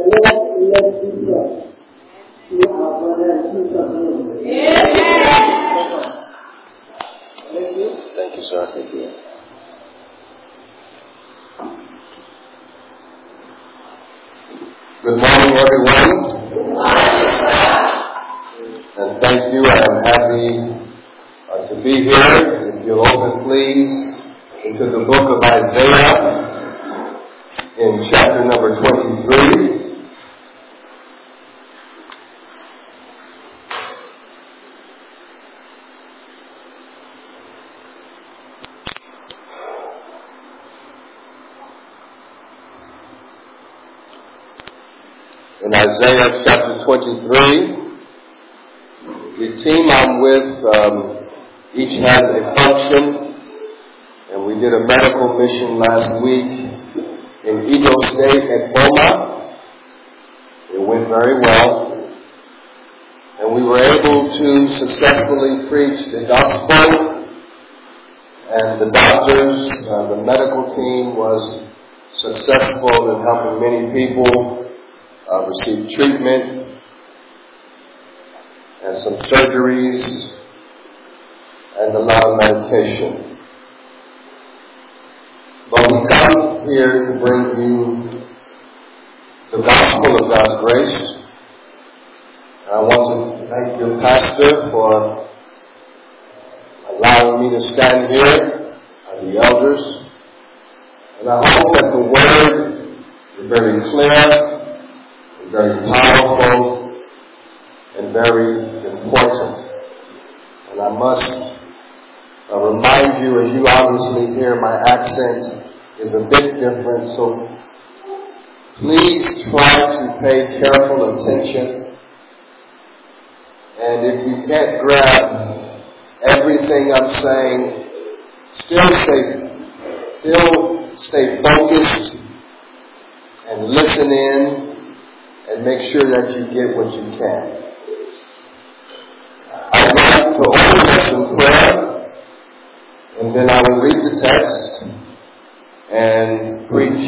let's be blessed to our brother and sister. Thank you, sir. Thank you. Good morning, everyone. And thank you. I am happy to be here. If you'll open, please, into the book of Isaiah in chapter number 23. In Isaiah chapter 23, the team I'm with, each has a function, and we did a medical mission last week in Edo State at Boma. It went very well, and we were able to successfully preach the gospel, and the doctors, the medical team was successful in helping many people receive treatment and some surgeries and a lot of medication. But we come here to bring you the gospel of God's grace. And I want to thank your pastor for allowing me to stand here and the elders. And I hope that the word is very clear, very powerful, and very important. And I must remind you, as you obviously hear, my accent is a bit different, so please try to pay careful attention. And if you can't grab everything I'm saying, still stay focused and listen in, and make sure that you get what you can. I'd like to open us in prayer, and then I will read the text and preach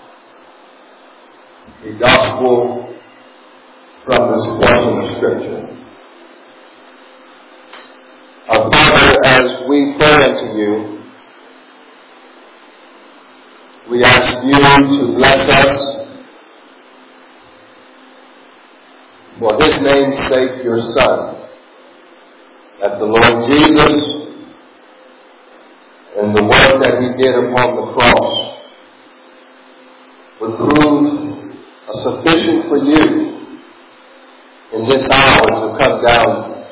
the gospel from this portion of Scripture. Our Father, as we pray unto you, we ask you to bless us, for his name's sake, your Son, that the Lord Jesus and the work that he did upon the cross would prove sufficient for you in this hour to come down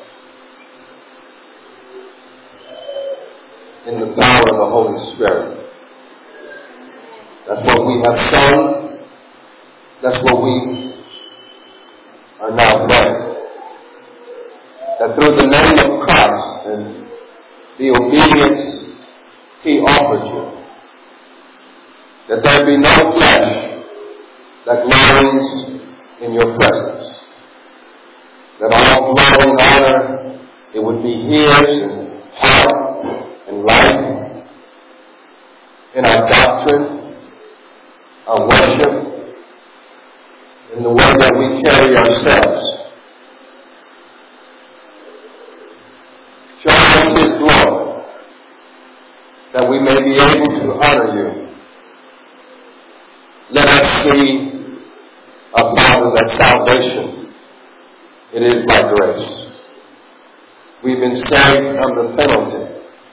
in the power of the Holy Spirit. That's what we have sung. That's what we are now praying. That through the name of Christ and the obedience he offered you, that there be no flesh that glories in your presence. That all glory and honor, it would be his in heart and life, in our doctrine, our worship, in the way that we carry ourselves. Show us his glory, that we may be able to honor you. Let us see, Father, that salvation, it is by grace. We've been saved from the penalty,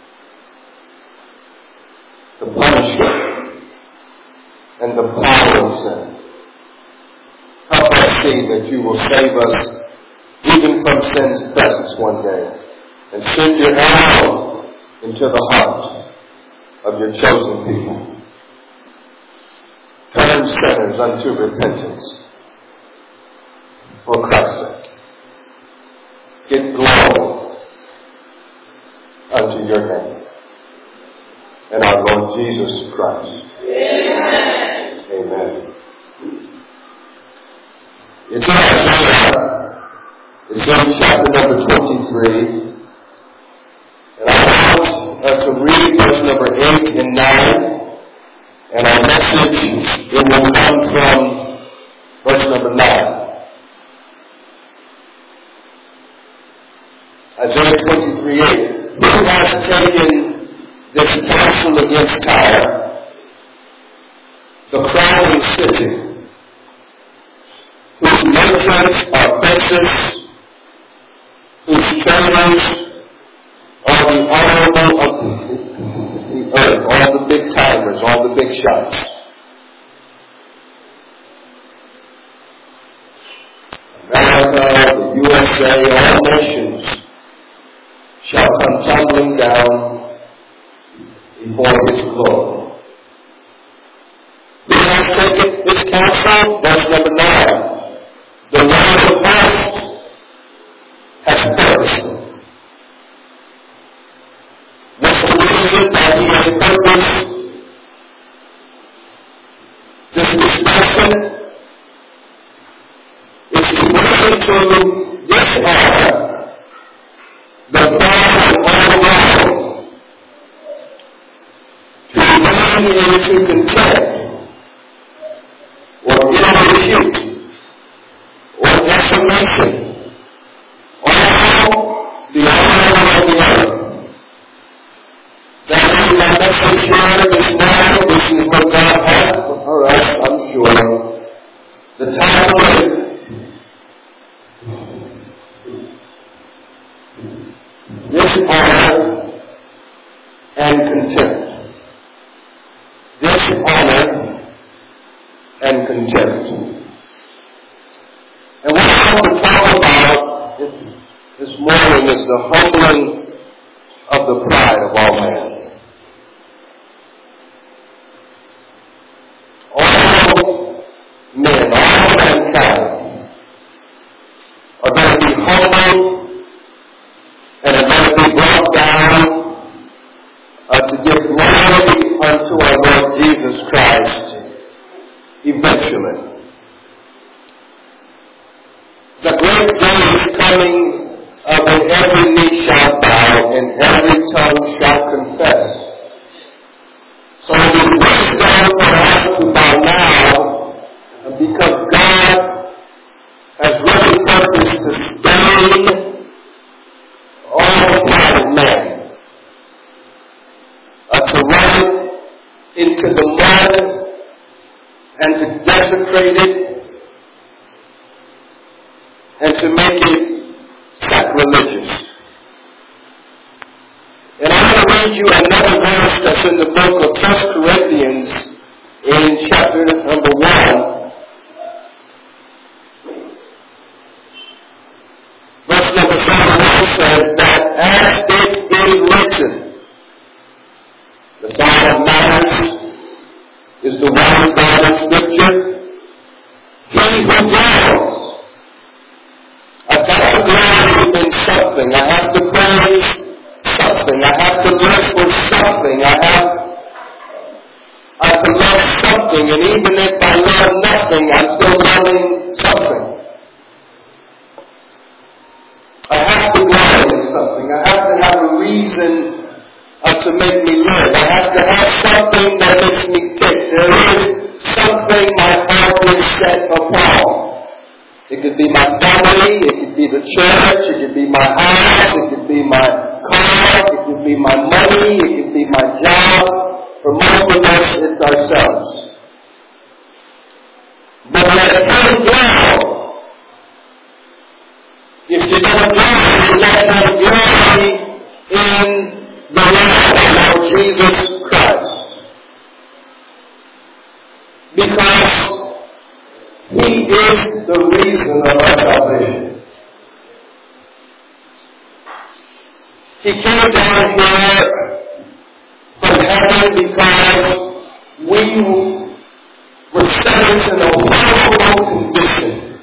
the punishment, and the power of sin. Help us see that you will save us even from sin's presence one day, and send your arrow into the heart of your chosen people. Turn sinners unto repentance for Christ's sake. Give glory unto your name and our Lord Jesus Christ. Amen. Amen. It's in chapter number 23, and I want to read verse number 8 and 9, and our message, it will come from verse number 9. Isaiah 23:8. Who has taken this counsel against Tyre, the crowning city, whose merchants are princes, whose traders are the honorable of the earth, all the big timers, all the big shots. America, the USA, all nations shall come tumbling down before his glory. Who has taken his counsel? Verse number 9. The Lord of hosts has purposed. What's the reason that he has purposed this discussion? It's to listen to this honor, the God of all world, to bring into contempt, or ill repute, or decimation, all the honor of the earth. That is my message here this morning. This is what God has for us, I'm sure. The title is Dishonor and Contempt. Dishonor and contempt. And what I want to talk about this morning is the humbling of the pride of all men. All men, all mankind are going to be humbled and are going to be brought down to give glory unto our Lord Jesus Christ eventually. The great day is coming when every knee shall bow and every tongue shall confess. So it is wisdom for us to bow now because God has really purposed to stain all pride of man, to run it into the mud and to desecrate it and to make it sacrilegious. And I'm going to read you another verse that's in the book of 1 Corinthians in chapter number 1. Verse number 7 says that as it is written, the Son of Man is the one God of Scripture. He who dwells. I've got to glory in something. I have to praise something. I have to live for something. I have to love something. And even if I love nothing, I'm still loving something. I have to glory in something. I have to have a reason to make me live. I have to have something that makes me tick. There is something my heart is set upon. It could be my family, it could be the church, it could be my house, it could be my car, it could be my money, it could be my job. For most of us, it's ourselves. But let Him dwell. If you don't glory, let Him glory in the Lord Jesus Christ. Because He is the reason of our salvation. He came down here from heaven because we were set in a horrible condition.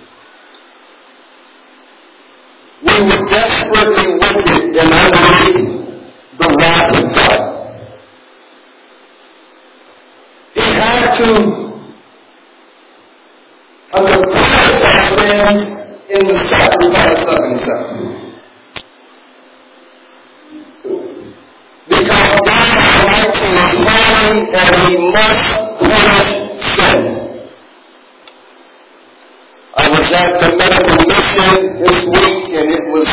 We were desperately wicked and underneath the wrath of God. He had to confess our sins in the sacrifice of Himself. Because God Almighty is holy and He must punish sin. was at the medical mission this week, and it was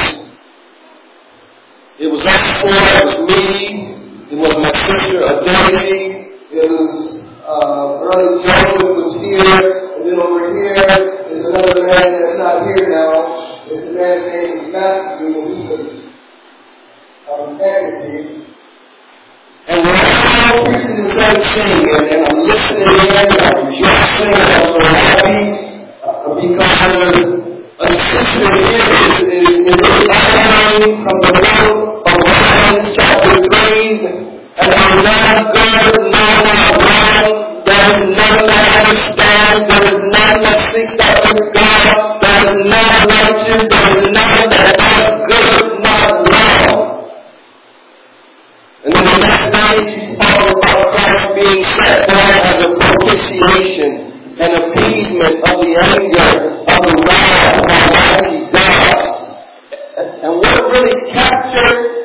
us four. It was me. It was my sister Daisy. It was Brother Joseph was here, and then over here is another man that's not here now. It's the man's name is Matthew, and he was executive. And we're all preaching the same thing, and I'm listening in, and I'm rejoicing, and I'm so happy, because a sister here is learning from the book of Romans chapter 3, and I'm not good, no, not wrong. There is none that understands, there is none that seeks after God, there is none righteous, there is none that does good, not wrong. And then the next day she talks about Christ being set down as a propitiation and appeasement of the anger of the wrath of Almighty God. And what really captured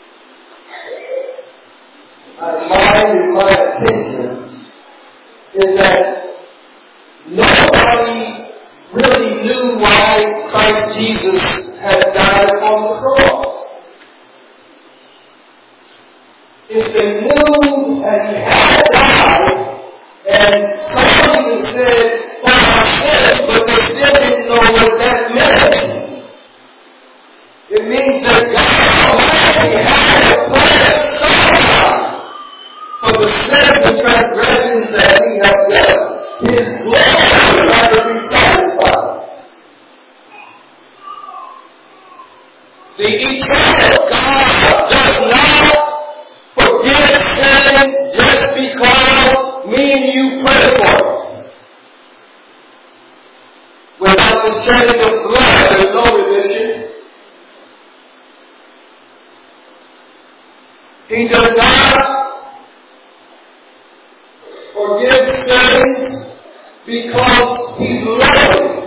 my mind and my attention is that nobody really knew why Christ Jesus had died on the cross. If they knew that he had died, and some even said, for our sins, but they still didn't know what that meant. It means that God Almighty had a plan somehow for the sins and transgressions that we have done. His glory had to be satisfied. The eternal God does not forgive sin just because me and you pray for it. Without the shedding of blood, there is no remission. He does not forgive sins because he's loving.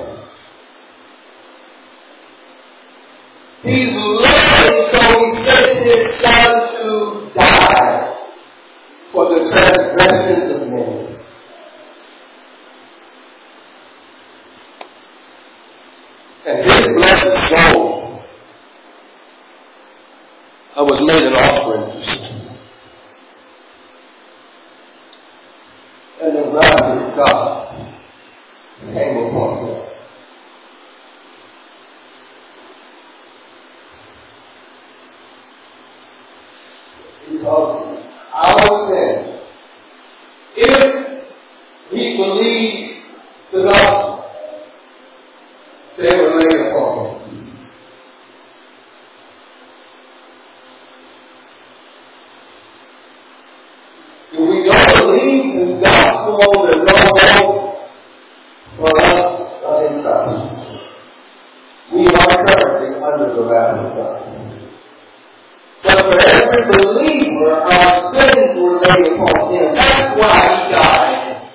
He's loving, so he sent his son to die for the transgressions of men. And his blessed soul was made an offering for sin. And the wrath of God came upon him. Because our sin, if he believed the gospel, they were laid upon him. If we don't believe this gospel, there's no hope for us in Christ. We are currently under the wrath of God. But for every believer, our sins were laid upon him. That's why he died.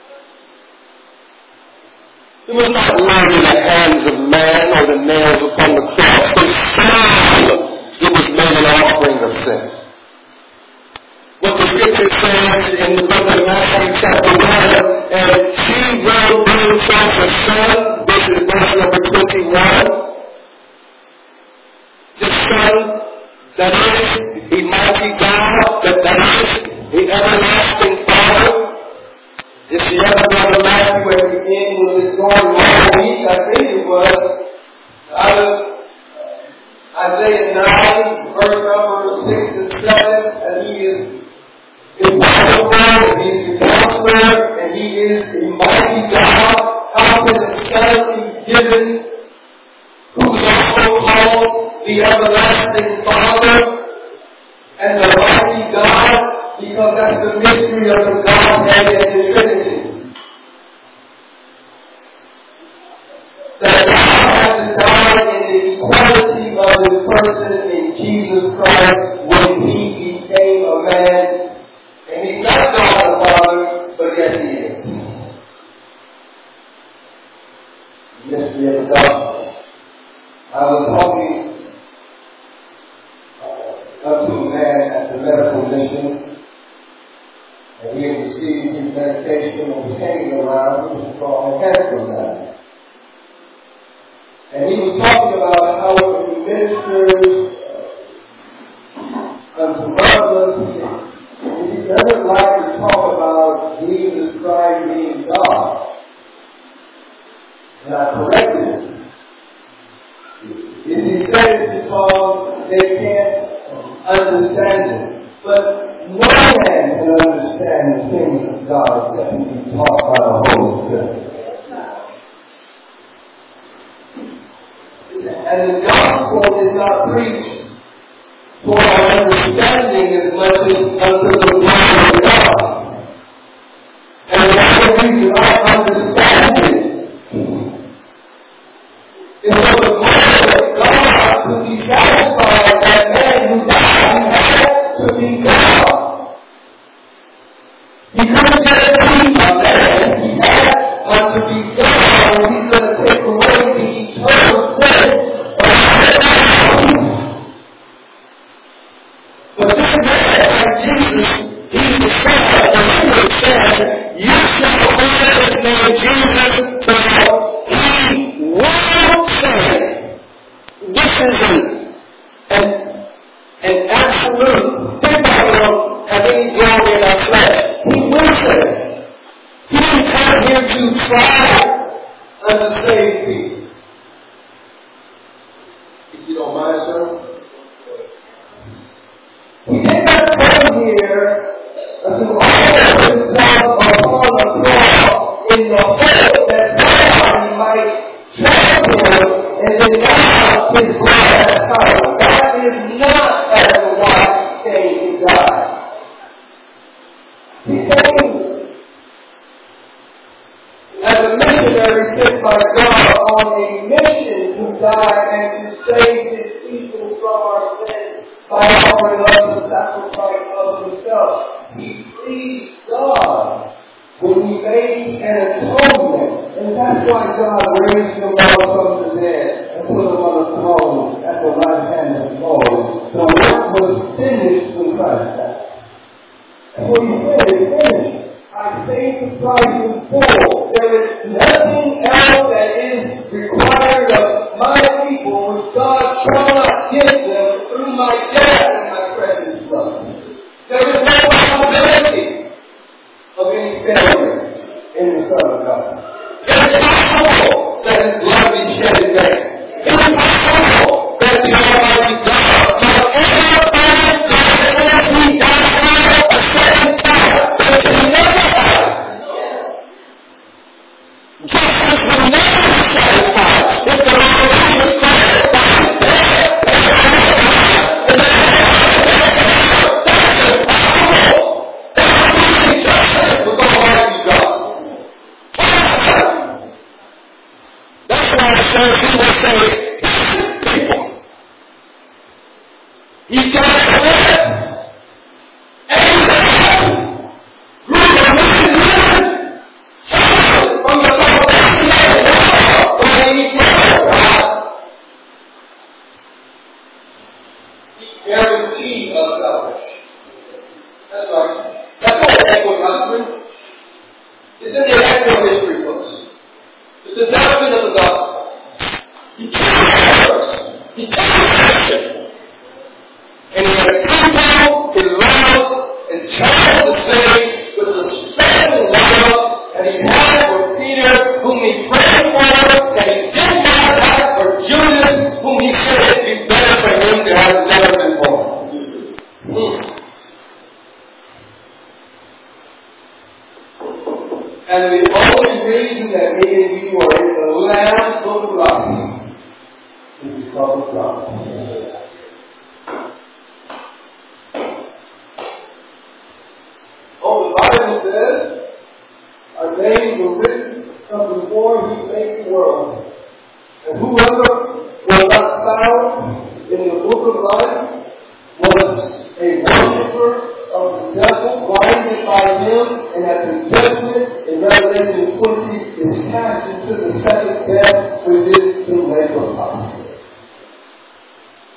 It was not laid in the hands of man or the nails upon the cross. His soul, it was made an offering of sin. What the scripture says in the book of Matthew chapter 1, and she will bring forth a son. This is verse number 21. The son that is the mighty God, that is the everlasting Father. If you ever go to Matthew at the end, was it going all week? I think it was. Out of Isaiah 9, verse number 6 and 7, and he is wonderful, and he's the counselor, and he is the mighty God. How can the Son be given, who's also called the everlasting Father and the mighty God? Because that's the mystery of the Godhead and the Trinity. That God has to die in the equality of his person in Jesus Christ when he became a man. And he's not God the Father, but yes he is. The mystery of the gospel. I was talking up to a man at the medical mission. And he had received his medication and was hanging around. He was called a cancer man. And he was talking about how when he ministers unto others, he doesn't like to talk about Jesus Christ being God. And I corrected him. He says because they can't understand it. But no man can understand the things of God except he be taught by the Holy Spirit. And the gospel is not preached for our understanding as much as unto the glory of God. And the reason our understanding is for the glory of God to be satisfied that man who died had to be God. He couldn't just be a man, he had to be God, and he's going to take away the eternal sin. But this man, like Jesus, he's the Son, and he would have said, you shall honor his name Jesus, for he will say, this is an absolute, think about it, don't have any glory in our flesh. He will say, he didn't come here to try unto save people. If you don't mind, sir. He did not come here to offer himself upon the cross in the hope that somebody might trust him and then God his blood has power. That is not as the why he came to die. He came as a missionary sent by God on a mission to die and to save his people from our sins. By offering up the sacrifice of himself. He pleased God when he made an atonement. And that's why God raised him up from the dead and put him on the throne at the right hand of the Lord. The work was finished when Christ died. That's what he said, it's finished. I paid the price in full. There is nothing else that is required of my people which God shall not give them through my death and my precious blood. There is no possibility of any failure in the Son of God. It is possible that his blood be shed in vain. It is possible that the Almighty God, however he died a second time, but he never died. Jesus will never be satisfied if the Lord Jesus Christ died dead. That's why the Pharisees will say, people, he's got to live. And he's alive. Through the living from the foundation of the world, from the eternal God. He guaranteed us salvation. That's right. That's not an equal doctrine. It's in the actual history books. It's the doctrine of the gospel. He came first. He came first. And he had a people in love and chose to save with the special love that he had for Peter, whom he prayed for, that he did not have for Judas, whom he said it'd be better for him to have never been born. And the only reason that me and you are in the Lamb's Book of Life is because of God. Oh, the Bible says, our names were written from before he made the world. And whoever was not found in the Book of Life was a worshiper of the devil, blinded by him, and at the judgment in Revelation 20 is cast into the second death, which is the lake of fire.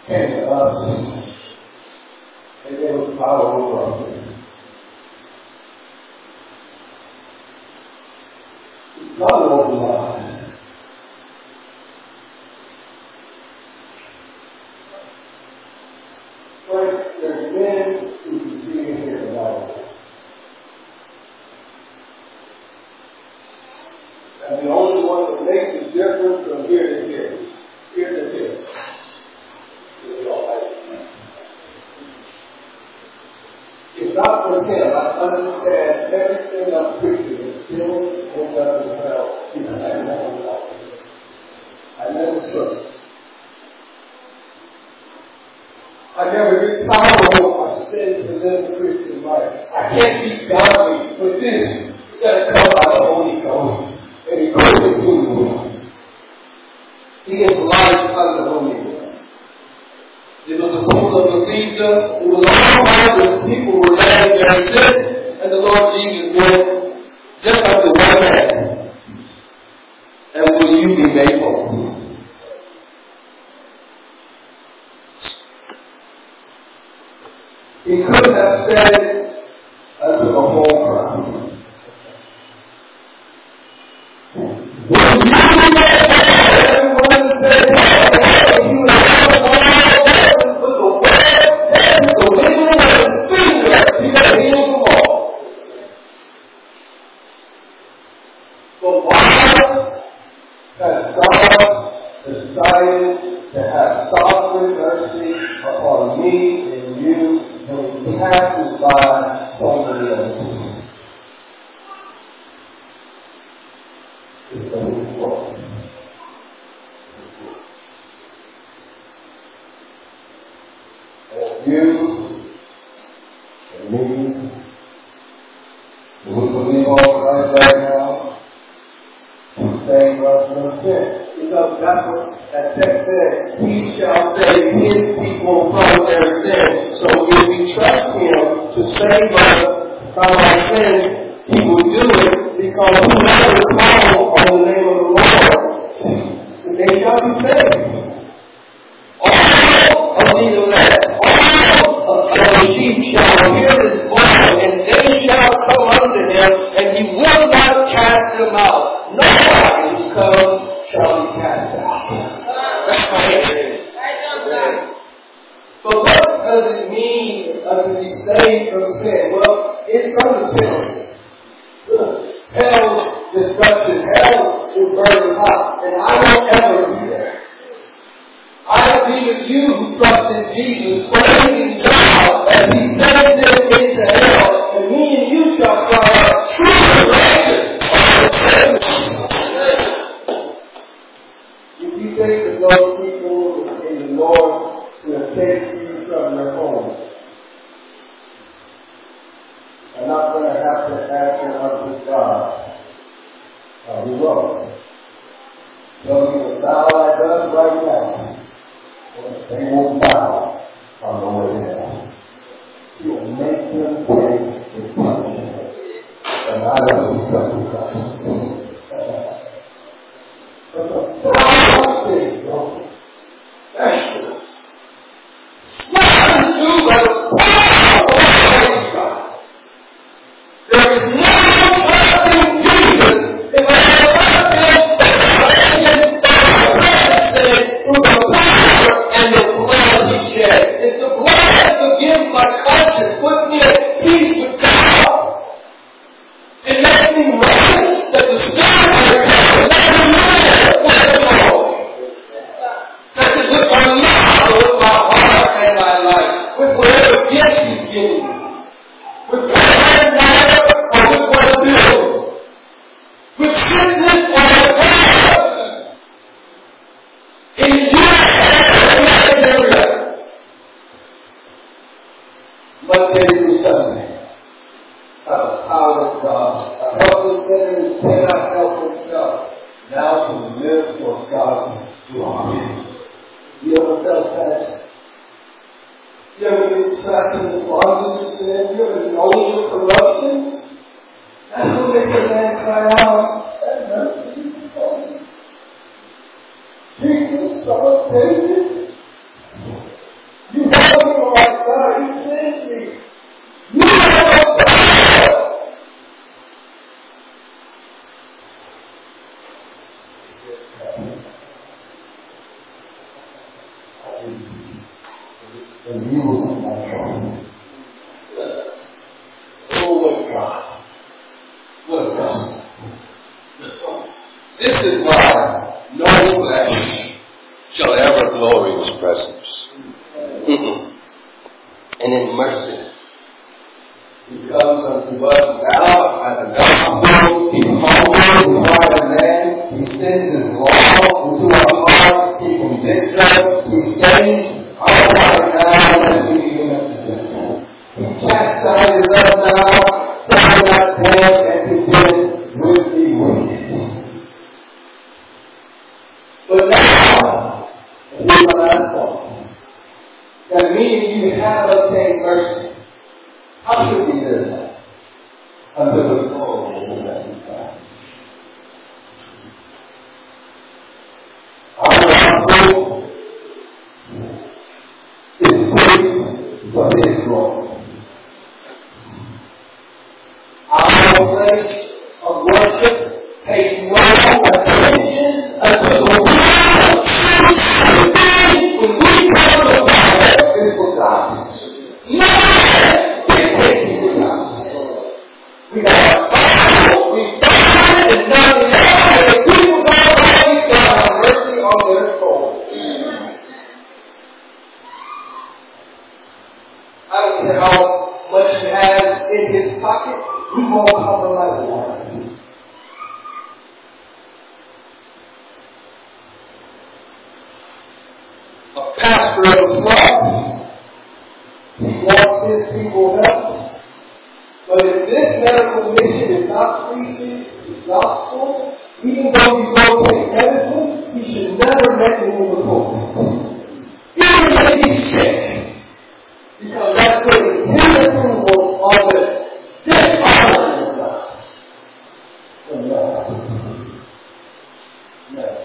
came to us, and there was power over us. God opened my eyes. But there's men who can see and hear the Bible. And the only one that makes the difference from here to here, here to here, is the Almighty. If not for Him, I understand everything I'm preaching is still end up in hell because I never loved it. I never trust. I never get power over my sins to live the Christian life. I can't be godly with this. You gotta come by the Holy Ghost. And He goes into me. He gets life out of the Holy Ghost. It was the pool of Bethesda. It was all kinds of people were laying there sick, and the Lord Jesus went just like the one man. And will you be made whole? He could have said it unto the whole crowd. Will you be made whole? Everyone said, you would have one with the word and the wind of his finger, he would heal them all. But why has God decided to have sovereign mercy upon me and you when He passes by so many other people? It's because His fault. And you and me, who believe all Christ right now, save us from sin. Because that's what that text said. He shall save His people from their sins. So if we trust Him to save us from our sins, He will do it because whoever calls on the name of the Lord, they shall be saved. All of the elect, all of the sheep shall hear His voice, and they shall come unto Him, and He will not cast them out. Nobody who comes shall be cast out. That's right. But what does it mean to be saved from sin? Well, it's from the penalty. Hell, destruction, hell is burning hot, and I won't ever be there. I agree with you who trust in Jesus, praising God as He sends them into hell, and me and you shall cry out, true righteous. If you think that those people in the Lord will escape you from their homes, are not going to have to answer unto God, we will. So you will bow like us right now. They won't bow on the way down. He will make them pay His punishment. And I don't know us. But the power thing, excellence. Not into the power of Almighty God. There is no trust in Jesus if I have trust Him through the power and the blood He shed. If the blood forgives my conscience, puts me at peace with God, it makes me right that the Spirit of God let me live with the Lord. That is with my love, with my heart and my life, with whatever gift He's given me, with God matter or with what I do, with sickness or with health, in your area, Monday through Sunday. The power of God. A helpless sinner who cannot help himself now to live for God's glory. You ever felt that? You ever been trapped in the bondage of sin? You ever known your corruptions? That's what makes a man cry out. That mercy upon me. Jesus, Son of David. and you will be my son. Oh, what God. What a gospel. This is why no flesh shall ever glory in His presence. And in mercy, He comes unto us now as a gospel. He humbles the heart of man. He sends His law into our hearts. He convicts us. He saves our heart now that we begin to do. He chastises us now, telling us dead and content with the wicked. But now, and here's my last point, that meaning you have obtained mercy. How should we live that? Until the glory of the blessed God. Our gospel is free from His glory. Our place of worship pays no attention unto the will of God. When we come to God, it's for God. No dictation to God. We got a Bible, we find it, and nothing else, and the people go away, God have mercy on their soul. I don't care how much He has in His pocket. We won't compromise one. A pastor of the flock, he wants his people help. But if this medical mission is not preaching the gospel, even though he go take medicine, he should never mention him before. Even if he's sick. Because that's where his approval of it. This honor is God. No.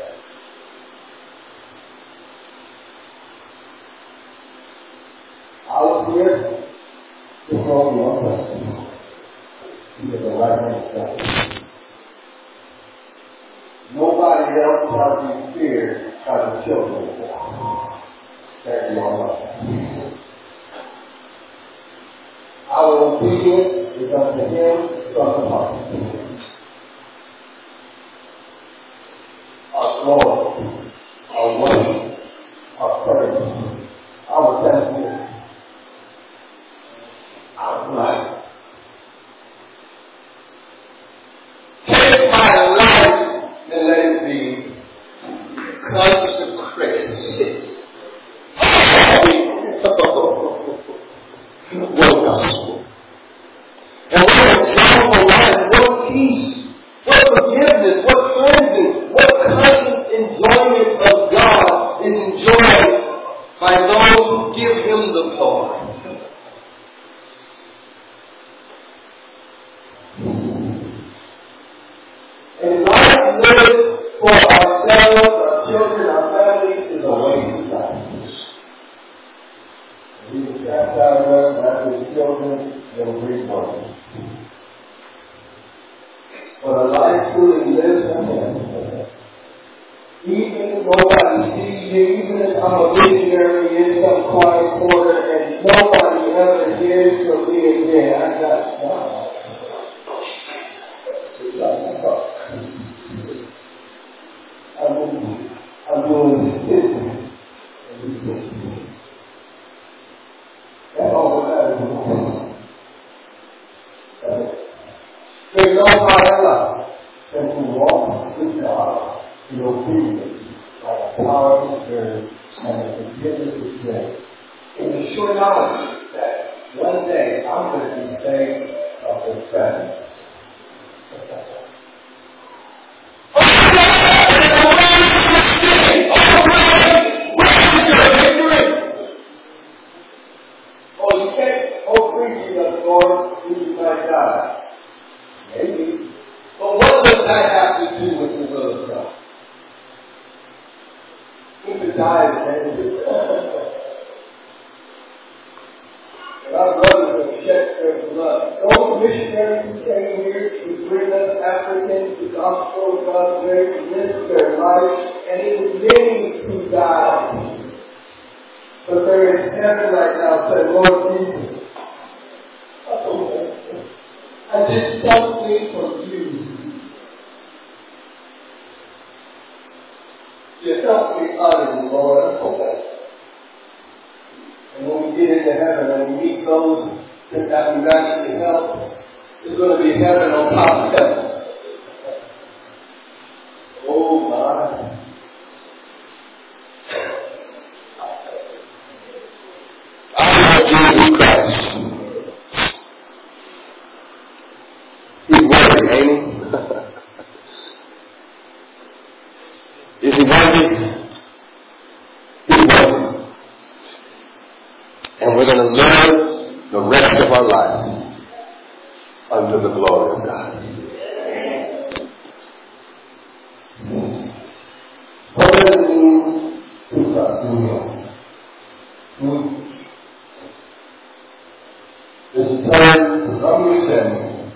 I was here to throw you one question. You get the right hand of God. Nobody else shall be feared by the children of God. Thank you all much. Our obedience is unto Him from the heart. Our glory, our worship, our praise, our thanksgiving, our life. Take my life and let it be consecrated. What gospel? And what a joyful life, what peace, what forgiveness, what cleansing, what conscious enjoyment of God is enjoyed by those who give Him the glory. And life lived for ourselves, our children, our families is a waste of time. We will cast out of after His children and bring one. But a life truly lived for Him. Even if nobody sees you, even if I'm a visionary in some quiet corner and nobody ever hears from me again, I got God. Just like God. I'm doing this business. That's all that matters. There's no higher life than to walk with God in obedience by the power to serve and the forgiveness of sin. In the sure knowledge that one day I'm going to be saved of His presence. Oh, you can't preach us, Lord, you might die. Maybe. But what does that have to do with the will of God? He could die as David. And our brothers have shed their blood. Those missionaries who came here to bring us Africans the gospel of God's grace risked their life, and it was many who died. But they're in heaven right now saying, Lord Jesus, I did something for you. You helped me honor you, Lord. I'm so thankful. And when we get into heaven and we meet those that we've actually helped, it's going to be heaven on top of heaven. Oh my. I love Jesus Christ. He's worthy, ain't he? Is he worthy? He's worthy. And we're going to live the rest of our life unto the glory of God. What does it mean to trust in Him? This turn from your sin,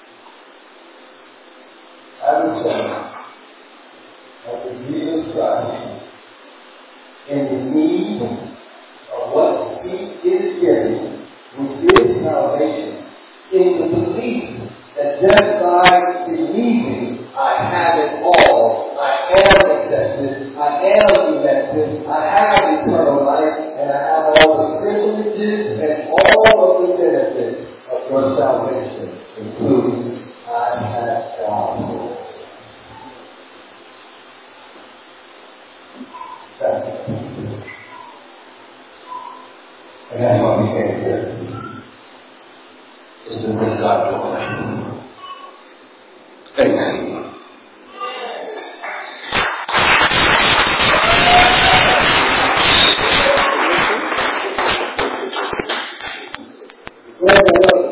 have a sin, unto Jesus Christ, in the need of what He is giving, which is salvation, in the belief that just by believing I have it all, I am accepted, I am elected, I have eternal life, and I have all the privileges and all of the benefits of your salvation, including I have God. And that's what we came here. Is to bring God joy. Amen. Well,